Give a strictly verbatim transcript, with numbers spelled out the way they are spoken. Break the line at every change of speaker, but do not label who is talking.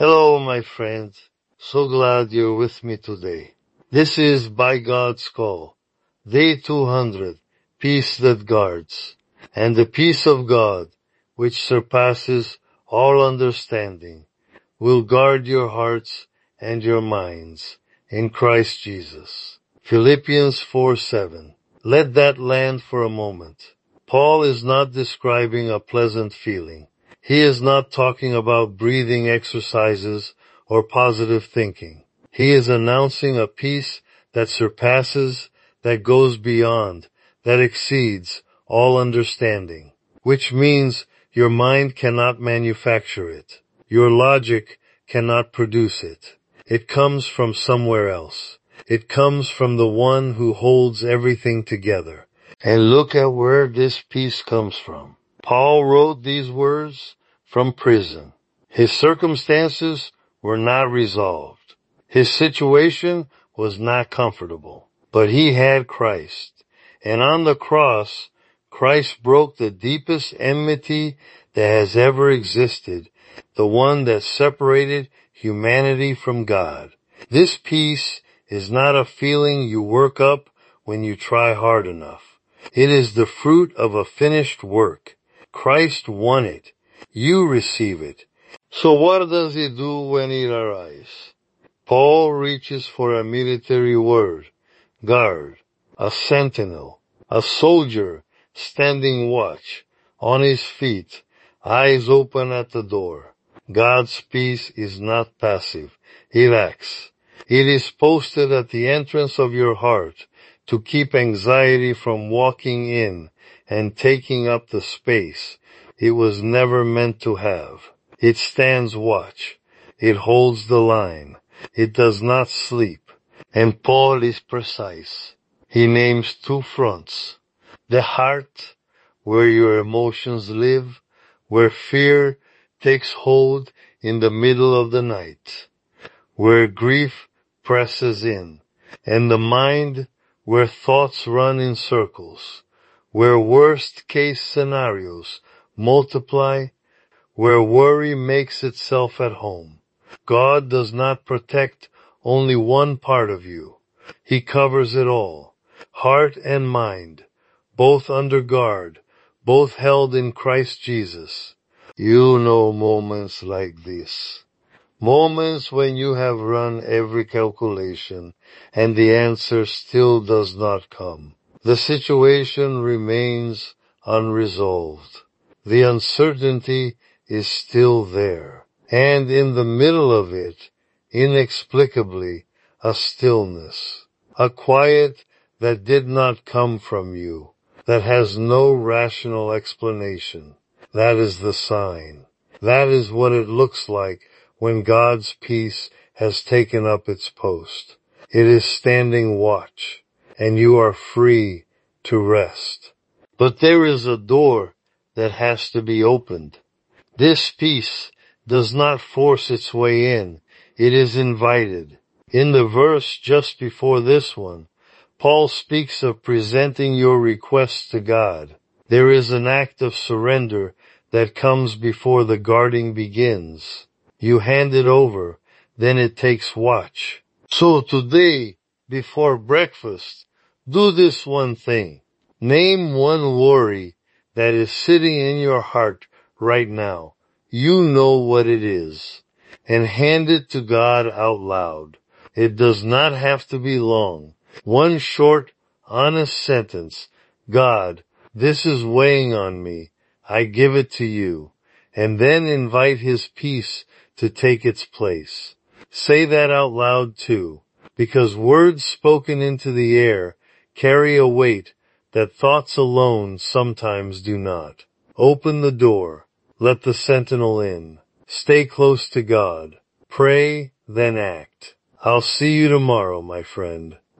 Hello, my friend. So glad you're with me today. This is By God's Call, Day two hundred, Peace That Guards. And the peace of God, which surpasses all understanding, will guard your hearts and your minds in Christ Jesus. Philippians four seven. Let that land for a moment. Paul is not describing a pleasant feeling. He is not talking about breathing exercises or positive thinking. He is announcing a peace that surpasses, that goes beyond, that exceeds all understanding, which means your mind cannot manufacture it. Your logic cannot produce it. It comes from somewhere else. It comes from the one who holds everything together. And look at where this peace comes from. Paul wrote these words from prison. His circumstances were not resolved. His situation was not comfortable. But he had Christ. And on the cross, Christ broke the deepest enmity that has ever existed, the one that separated humanity from God. This peace is not a feeling you work up when you try hard enough. It is the fruit of a finished work. Christ won it. You receive it. So what does he do when it arrives? Paul reaches for a military word, guard, a sentinel, a soldier standing watch, on his feet, eyes open at the door. God's peace is not passive. It acts. It is posted at the entrance of your heart to keep anxiety from walking in and taking up the space it was never meant to have. It stands watch. It holds the line. It does not sleep. And Paul is precise. He names two fronts. The heart, where your emotions live, where fear takes hold in the middle of the night, where grief presses in, and the mind, where thoughts run in circles, where worst-case scenarios multiply, where worry makes itself at home. God does not protect only one part of you. He covers it all, heart and mind, both under guard, both held in Christ Jesus. You know moments like this. Moments when you have run every calculation and the answer still does not come. The situation remains unresolved. The uncertainty is still there. And in the middle of it, inexplicably, a stillness. A quiet that did not come from you, that has no rational explanation. That is the sign. That is what it looks like when God's peace has taken up its post. It is standing watch, and you are free to rest. But there is a door that has to be opened. This peace does not force its way in. It is invited. In the verse just before this one, Paul speaks of presenting your requests to God. There is an act of surrender that comes before the guarding begins. You hand it over, then it takes watch. So today, before breakfast, do this one thing. Name one worry that is sitting in your heart right now. You know what it is. And hand it to God out loud. It does not have to be long. One short, honest sentence. God, this is weighing on me. I give it to you. And then invite His peace to take its place. Say that out loud too, because words spoken into the air carry a weight that thoughts alone sometimes do not. Open the door. Let the sentinel in. Stay close to God. Pray, then act. I'll see you tomorrow, my friend.